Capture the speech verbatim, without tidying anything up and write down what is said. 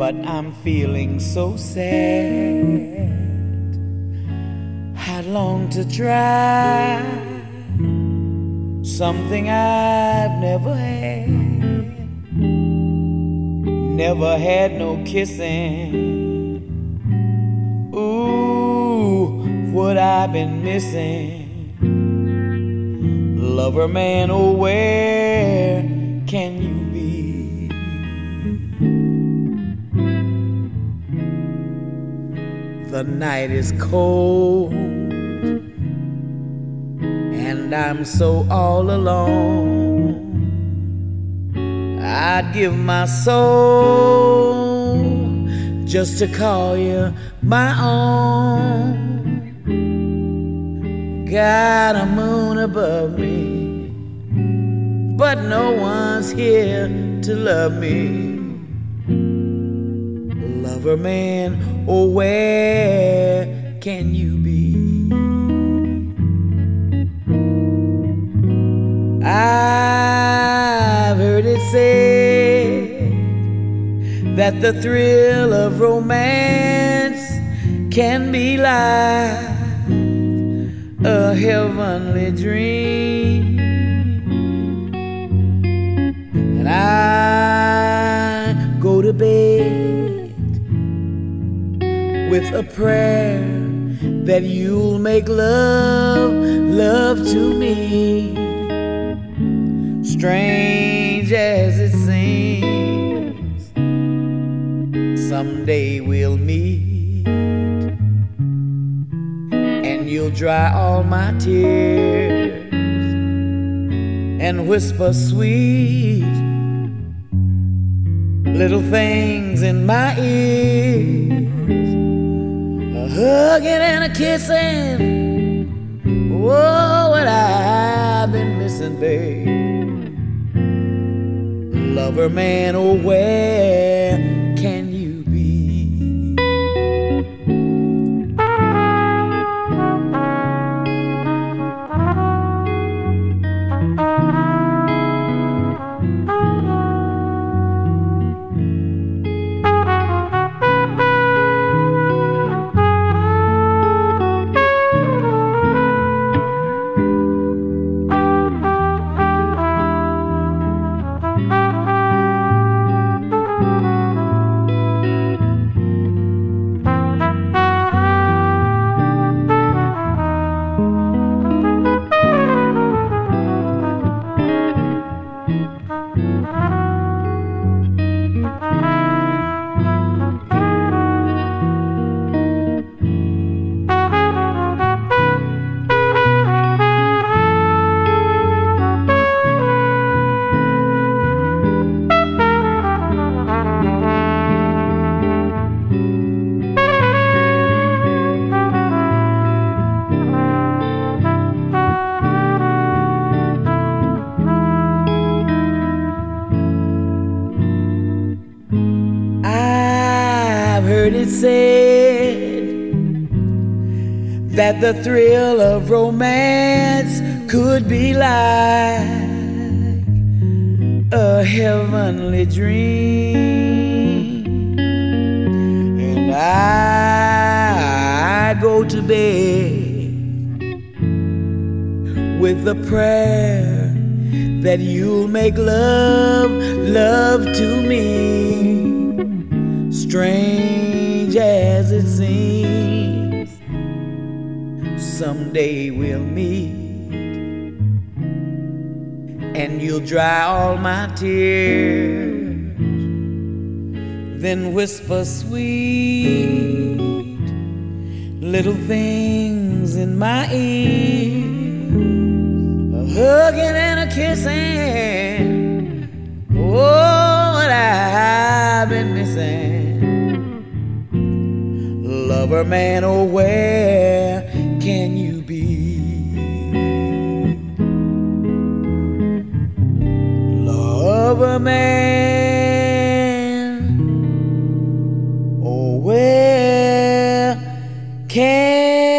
but I'm feeling so sad. I long to try something I've never had. Never had no kissing. Ooh, what I've been missing. Lover man, oh where can you be? The night is cold and I'm so all alone. I'd give my soul just to call you my own. Got a moon above me, but no one's here to love me. Lover man, oh where can you be? I've heard it said that the thrill of romance can be like a heavenly dream, and I go to bed with a prayer that you'll make love, love to me. Strange as it seems, someday we'll meet, and you'll dry all my tears and whisper sweet little things in my ears. A hugging and a kissing, oh, what I've been missing, babe. Lover man, oh where can you be? Heard it said that the thrill of romance could be like a heavenly dream, and I go to bed with the prayer that you'll make love, love to me. Strange as it seems, someday we'll meet, and you'll dry all my tears, then whisper sweet little things in my ear. A hugging and a kissing, oh, what I've been missing. Lover man, oh where can you be? Lover man, oh where can